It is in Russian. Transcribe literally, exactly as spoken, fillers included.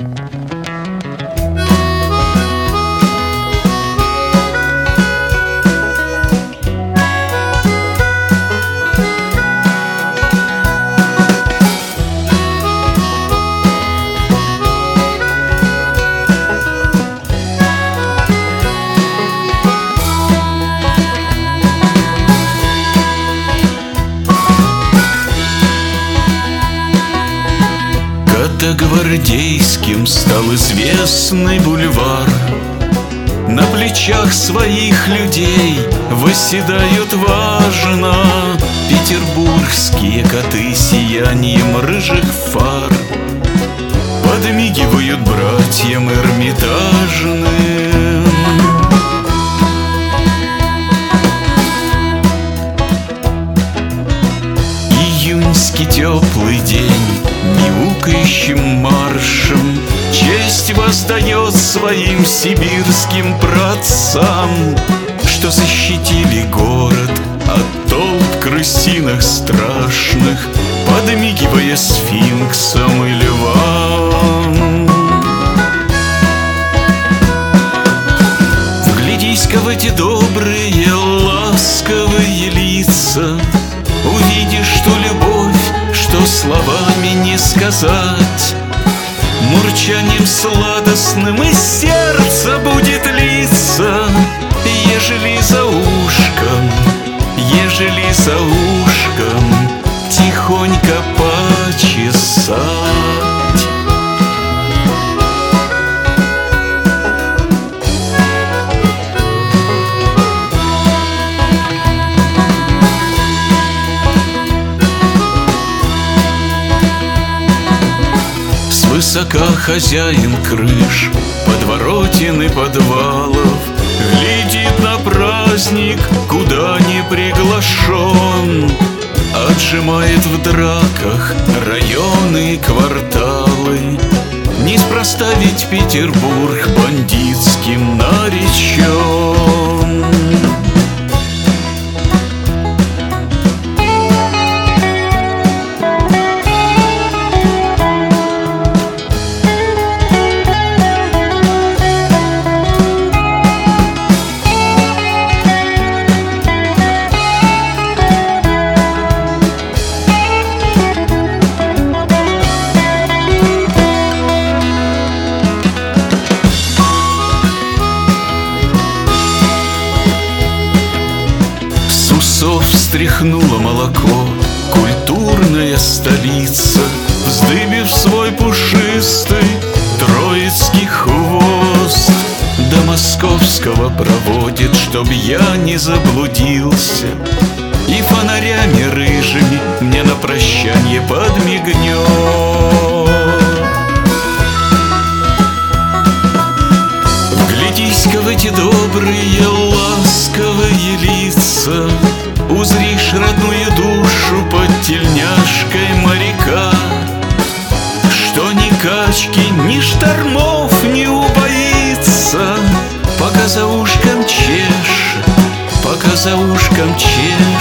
Гвардейским стал известный бульвар. На плечах своих людей восседают важно петербургские коты сиянием рыжих фар. Подмигивают братьям Эрмитажным. Июньский теплый день мяукающим маршем честь воздает своим сибирским праотцам, что защитили город от толп крысиных страшных, подмигивая сфинксам и львам. Вглядись-ка в эти добрые, ласковые лица, увидишь, что любовь, что словами не сказать, мурчанием сладостным из сердца будет литься, ежели за ушком, ежели за ушком тихонько почесать. Высока хозяин крыш, подворотен и подвалов, глядит на праздник, куда не приглашен, отжимает в драках районы и кварталы. Неспроста ведь Петербург бандитским наречен. Встряхнуло молоко культурная столица, вздыбив свой пушистый троицкий хвост. До московского проводит, чтоб я не заблудился, и фонарями рыжими мне на прощанье подмигнет. Вглядись-ка в эти добрые, ласковые лица, узришь родную душу под тельняшкой моряка, что ни качки, ни штормов не убоится, пока за ушком чешет, пока за ушком чешет